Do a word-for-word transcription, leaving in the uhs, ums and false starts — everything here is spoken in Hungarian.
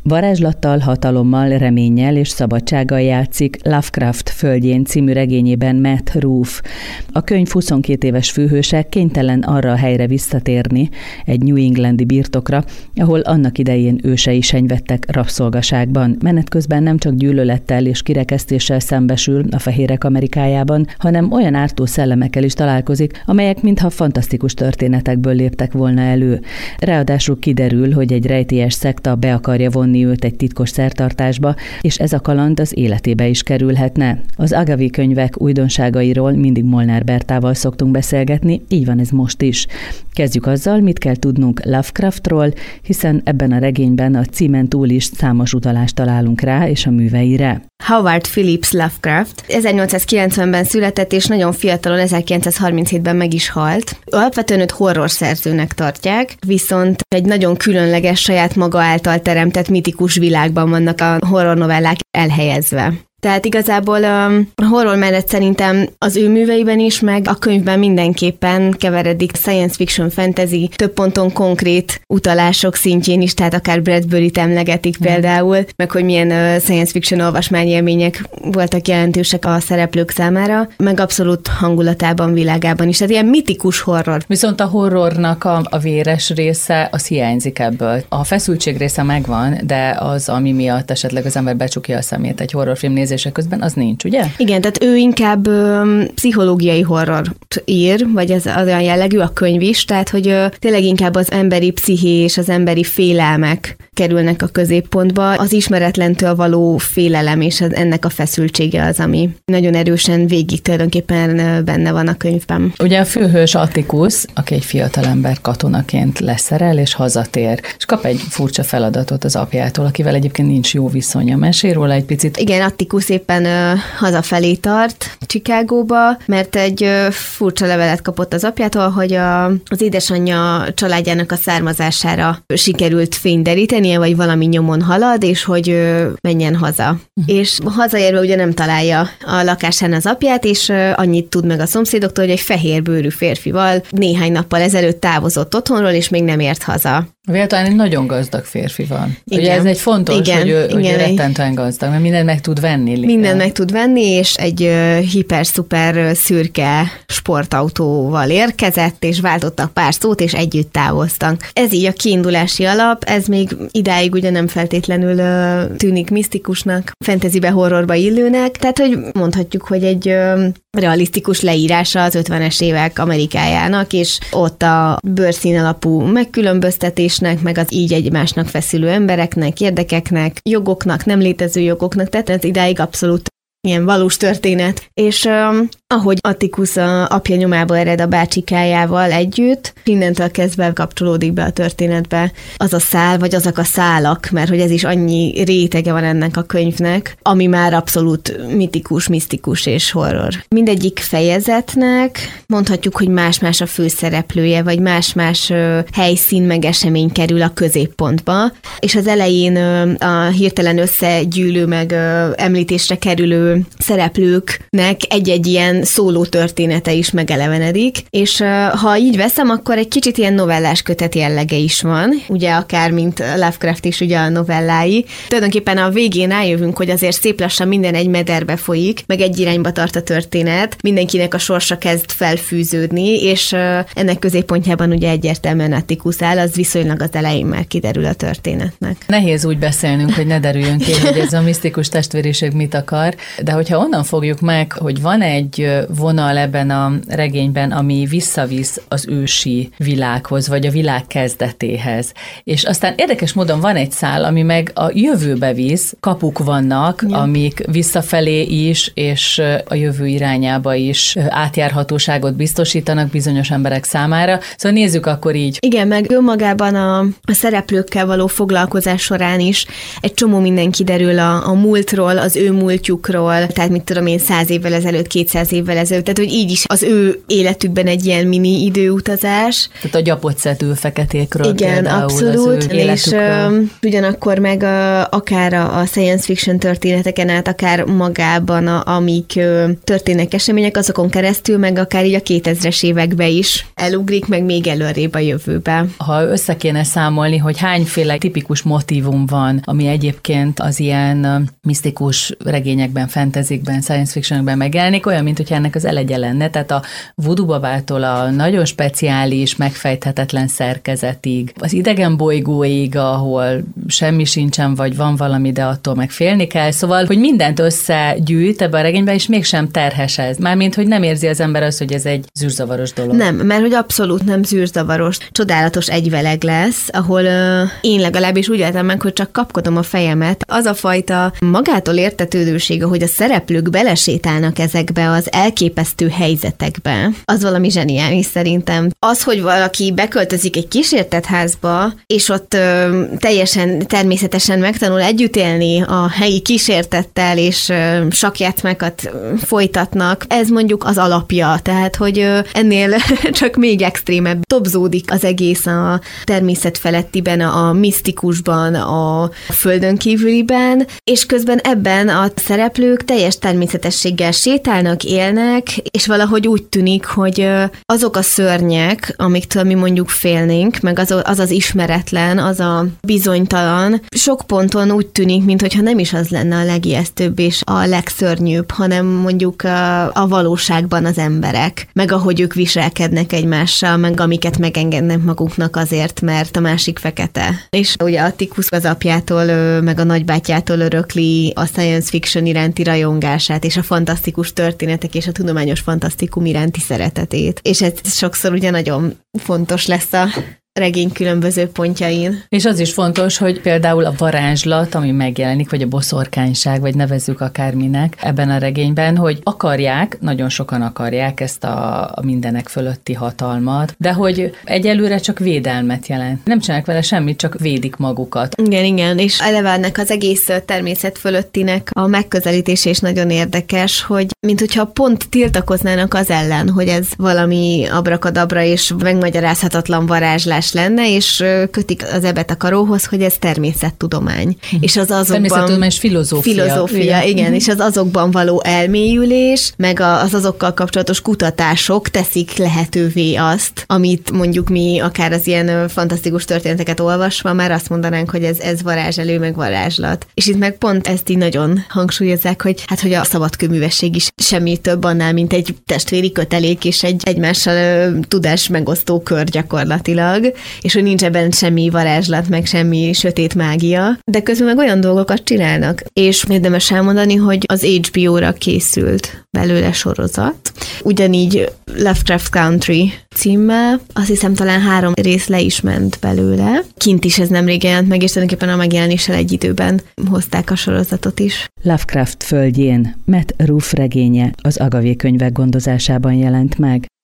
Varázslattal, hatalommal, reménnyel és szabadsággal játszik Lovecraft Földjén című regényében Matt Ruff. A könyv huszonkét éves főhőse kénytelen arra a helyre visszatérni, egy New Englandi birtokra, ahol annak idején ősei senyvedtek rabszolgaságban. Menet közben nem csak gyűlölettel és kirekesztéssel szembesül a fehérek Amerikájában, hanem olyan ártó szellemekkel is találkozik, amelyek mintha fantasztikus történetekből léptek volna elő. Ráadásul kiderül, hogy egy rejtélyes szekta be akarja vonni őt egy titkos szertartásba, és ez a kaland az életébe is kerülhetne. Az Agavi könyvek újdonságairól mindig Molnár Bertával szoktunk beszélgetni, így van ez most is. Kezdjük azzal, mit kell tudnunk Lovecraftról, hiszen ebben a regényben a címen túl is számos utalást találunk rá és a műveire. Howard Phillips Lovecraft ezernyolcszázkilencvenben született, és nagyon fiatalon, ezerkilencszázharminchétben meg is halt. Alapvetően őt horror szerzőnek tartják, viszont egy nagyon különleges, saját maga által teremtett mitikus világban vannak a horror novellák elhelyezve. Tehát igazából a horror mellett szerintem az ő műveiben is, meg a könyvben mindenképpen keveredik science fiction, fantasy, több ponton konkrét utalások szintjén is, tehát akár Bradbury-t emlegetik például, meg hogy milyen science fiction olvasmányélmények voltak jelentősek a szereplők számára, meg abszolút hangulatában, világában is. Tehát ilyen mitikus horror. Viszont a horrornak a, a véres része, az hiányzik ebből. A feszültség része megvan, de az, ami miatt esetleg az ember becsukja a szemét egy horrorfilm nézése közben, az nincs, ugye? Igen, tehát ő inkább ö, pszichológiai horrort ír, vagy az, az olyan jellegű a könyv is, tehát hogy ö, tényleg inkább az emberi psziché és az emberi félelmek kerülnek a középpontba. Az ismeretlentől való félelem és az, ennek a feszültsége az, ami nagyon erősen végig tulajdonképpen benne van a könyvben. Ugye a főhős Atticus, aki egy fiatalember katonaként leszerel és hazatér, és kap egy furcsa feladatot az apjától, akivel egyébként nincs jó viszonya. Mesélj róla egy picit. Igen, Atticus éppen ö, hazafelé tart Chicagóba, mert egy ö, furcsa levelet kapott az apjától, hogy a, az édesanyja családjának a származására sikerült fényderítenie, vagy valami nyomon halad, és hogy ö, menjen haza. Uh-huh. És hazaérve ugye nem találja a lakásán az apját, és ö, annyit tud meg a szomszédoktól, hogy egy fehérbőrű férfival néhány nappal ezelőtt távozott otthonról, és még nem ért haza. Véletlenül egy nagyon gazdag férfi van. Igen. Ugye ez egy fontos, igen, hogy ő, igen, hogy ő rettentően gazdag, mert mindent meg tud venni. Mindent meg tud venni, és egy uh, hiper-szuper szürke sportautóval érkezett, és váltottak pár szót, és együtt távoztak. Ez így a kiindulási alap, ez még idáig ugye nem feltétlenül uh, tűnik misztikusnak, fantasybe, horrorba illőnek, tehát hogy mondhatjuk, hogy egy uh, realisztikus leírása az ötvenes évek Amerikájának, és ott a bőrszín alapú megkülönböztetésnek, meg az így egymásnak feszülő embereknek, érdekeknek, jogoknak, nem létező jogoknak, tehát ez idáig abszolút ilyen valós történet. És um, ahogy Atticus a apja nyomába ered a bácsikájával együtt, innentől kezdve kapcsolódik be a történetbe az a szál, vagy azok a szálak, mert hogy ez is annyi rétege van ennek a könyvnek, ami már abszolút mitikus, misztikus és horror. Mindegyik fejezetnek mondhatjuk, hogy más-más a főszereplője, vagy más-más uh, helyszín meg esemény kerül a középpontba, és az elején uh, a hirtelen összegyűlő meg uh, említésre kerülő szereplőknek egy-egy ilyen szóló története is megelevenedik, és uh, ha így veszem, akkor egy kicsit ilyen novellás kötet jellege is van, ugye akár mint Lovecraft is ugye a novellái. Tulajdonképpen a végén rájövünk, hogy azért szép lassan minden egy mederbe folyik, meg egy irányba tart a történet, mindenkinek a sorsa kezd felfűződni, és uh, ennek középpontjában ugye egyértelműen Atticus áll, az viszonylag az elején már kiderül a történetnek. Nehéz úgy beszélnünk, hogy ne derüljön ki, hogy ez a misztikus testvériség mit akar, de hogyha onnan fogjuk meg, hogy van egy vonal ebben a regényben, ami visszavisz az ősi világhoz, vagy a világ kezdetéhez. És aztán érdekes módon van egy szál, ami meg a jövőbe visz, kapuk vannak, ja. amik visszafelé is, és a jövő irányába is átjárhatóságot biztosítanak bizonyos emberek számára. Szóval nézzük akkor így. Igen, meg önmagában a, a szereplőkkel való foglalkozás során is egy csomó minden kiderül a, a múltról, az ő múltjukról, korról, tehát mit tudom én, száz évvel ezelőtt, kétszáz évvel ezelőtt, tehát hogy így is az ő életükben egy ilyen mini időutazás. Tehát a gyapott szetű feketékről. Igen, például abszolút, az ő és uh, ugyanakkor meg a, akár a, a science fiction történeteken át, akár magában, a, amik uh, történnek események, azokon keresztül, meg akár így a kétezres évekbe is elugrik, meg még előrébb a jövőbe. Ha össze kéne számolni, hogy hányféle tipikus motívum van, ami egyébként az ilyen misztikus regényekben, fantasyekben, science fictionekben megjelenik, olyan, mint hogyha ennek az elegye lenne. Tehát a voodoo babától a nagyon speciális, megfejthetetlen szerkezetig, az idegen bolygóig, ahol semmi sincsen, vagy van valami, de attól meg félni kell. Szóval, hogy mindent összegyűjt ebbe a regénybe, és mégsem terhes ez. Mármint, hogy nem érzi az ember azt, hogy ez egy zűrzavaros dolog. Nem, mert hogy abszolút nem zűrzavaros. Csodálatos egyveleg lesz, ahol uh, én legalábbis úgy éltem meg, hogy csak kapkodom a fejemet. Az a fajta magától értetődőség, hogy a szereplők belesétálnak ezekbe az elképesztő helyzetekbe, az valami zseniális szerintem. Az, hogy valaki beköltözik egy kísértett házba, és ott ö, teljesen természetesen megtanul együtt élni a helyi kísértettel, és ö, sakjátmákat folytatnak, ez mondjuk az alapja, tehát, hogy ö, ennél csak még extrémebb tobzódik az egész a természet felettiben, a misztikusban, a földön kívüliben, és közben ebben a szereplők teljes természetességgel sétálnak, élnek, és valahogy úgy tűnik, hogy azok a szörnyek, amiktől mi mondjuk félnénk, meg az az, az ismeretlen, az a bizonytalan, sok ponton úgy tűnik, mintha nem is az lenne a legijesztőbb és a legszörnyűbb, hanem mondjuk a, a valóságban az emberek, meg ahogy ők viselkednek egymással, meg amiket megengednek maguknak azért, mert a másik fekete. És ugye Atticus az apjától, meg a nagybátyjától örökli a science fiction iránti rajongását, és a fantasztikus történetek és a tudományos fantasztikum iránti szeretetét. És ez sokszor ugye nagyon fontos lesz a regény különböző pontjain. És az is fontos, hogy például a varázslat, ami megjelenik, vagy a boszorkányság, vagy nevezzük akárminek ebben a regényben, hogy akarják, nagyon sokan akarják ezt a, a mindenek fölötti hatalmat, de hogy egyelőre csak védelmet jelent. Nem csinálják vele semmit, csak védik magukat. Igen, igen, és eleve ennek az egész természet fölöttinek a megközelítése is nagyon érdekes, hogy mint hogyha pont tiltakoznának az ellen, hogy ez valami abrakadabra és megmagyarázhatatlan varázslás lenne, és kötik az ebet a karóhoz, hogy ez természettudomány. Hm. És az azokban... Természettudomány és filozófia. Filozófia, igen, igen, és az azokban való elmélyülés, meg az azokkal kapcsolatos kutatások teszik lehetővé azt, amit mondjuk mi akár az ilyen fantasztikus történeteket olvasva már azt mondanánk, hogy ez, ez varázselő, meg varázslat. És itt meg pont ezt így nagyon hangsúlyozzák, hogy hát, hogy a szabadkőművesség is semmi több annál, mint egy testvéri kötelék és egy egymással tudás megosztó kör gyakorlatilag, és hogy nincs ebben semmi varázslat, meg semmi sötét mágia, de közben meg olyan dolgokat csinálnak. És érdemes elmondani, hogy az há bé ó-ra készült belőle sorozat. Ugyanígy Lovecraft Country címmel, azt hiszem talán három rész le is ment belőle. Kint is ez nemrég jelent meg, és tulajdonképpen a megjelenéssel egy időben hozták a sorozatot is. Lovecraft földjén Matt Ruff regénye az Agavé könyvek gondozásában jelent meg.